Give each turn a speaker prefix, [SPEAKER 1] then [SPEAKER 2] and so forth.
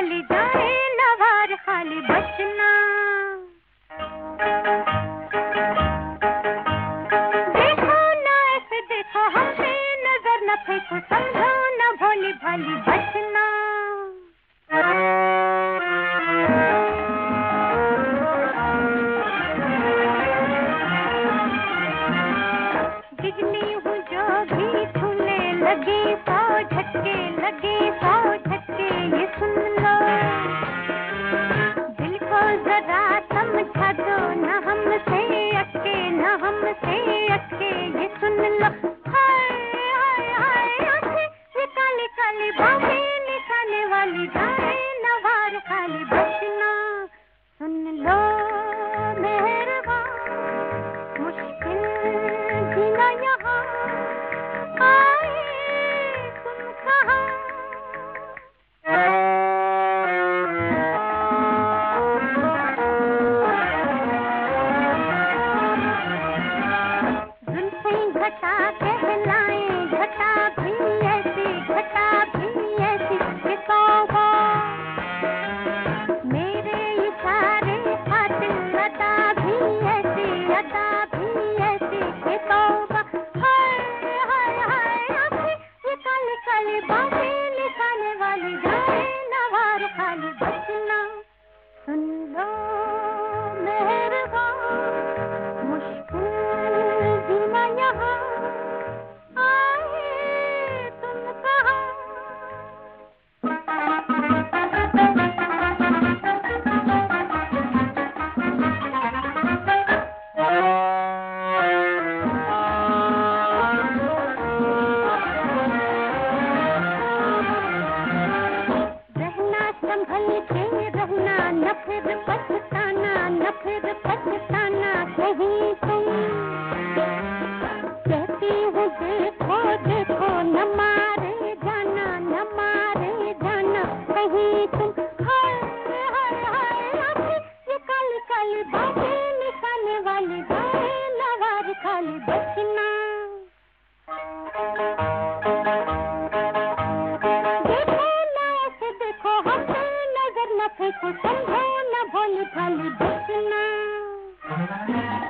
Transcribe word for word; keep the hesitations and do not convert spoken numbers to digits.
[SPEAKER 1] खाली जाए नवार खाली बचना। देखो ना ऐसे देखो हमसे नजर न फेंको, समझो न भोली भाली बचना। बिजली हूँ जो भी छूने लगी, सौ झटके लगे सौ झटके ये सुन लो। दिल को जरा समझा दो, न हमसे अटके न हमसे अटके ये सुन लो। हाय हाय हाय आंखें ये काली काली बाहें निशाने वाली जाए नवार खाली बचना। सुन लो मेहरबान मुश्किल जीना यहाँ, आए तुम कहाँ। जुल्फें घटा कहलाए, घटा भी ऐसी घटा भी ऐसी कि तौबा। मेरे इशारे खातिर अदा भी ऐसी अदा भी ऐसी कि तौबा। हाय हाय हाय आंखें ये काली काली बाहें निशाने वाली जाए नवार खाली बचना। सुन लो मेहरबान मुश्किल जीना यहाँ, आए तुम कहाँ। रहना संभल के रहना, न फिर पछताना न फिर पछताना कहीं तुम। कहती हूँ देखो देखो न मारे जाना न मारे जाना कहीं तुम। हाय हाय हाय आंखें ये काली काली बाहें निशाने वाली जाए नवार खाली बचना। देखो ना ऐसे देखो हमसे नजर न फेंको, समझो न भोली भाली बचना।